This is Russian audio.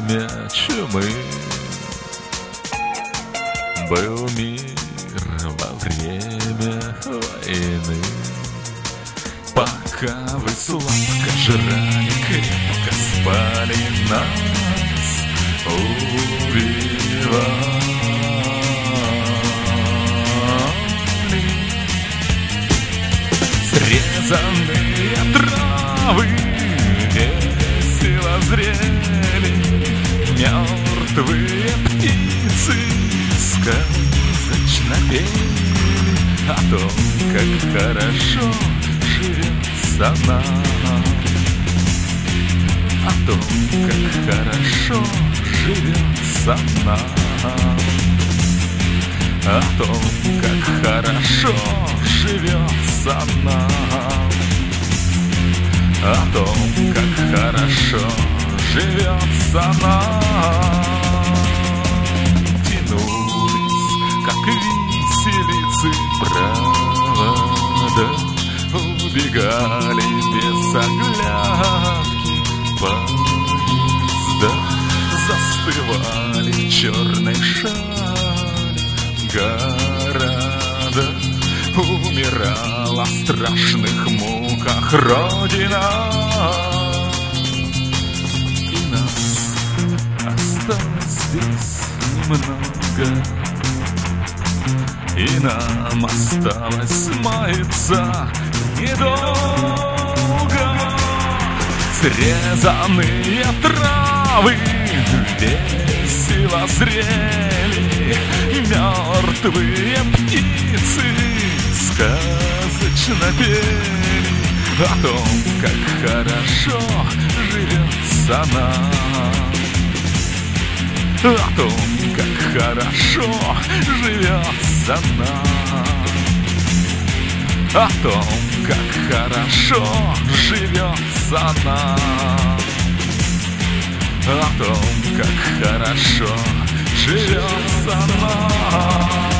время чумы был мир во время войны. Пока вы сладко жрали, крепко спали, нас убивали. Срезанные травы весело зрели, мертвые птицы сказочно пели о том, как хорошо живется нам, о том, как хорошо живется нам, о том, как хорошо живется нам, о том, как хорошо живется нам. Тянулись, как виселицы, провода, убегали без оглядки поезда, застывали в черной шали города, умирала в страшных муках Родина. И нас осталось здесь немного, и нам осталось маяться недолго. Срезанные травы весело зрели, мертвые птицы сказочно пели о том, как хорошо живется нам, о том, как хорошо живется нам, о том, как хорошо живется нам, о том, как хорошо живется нам.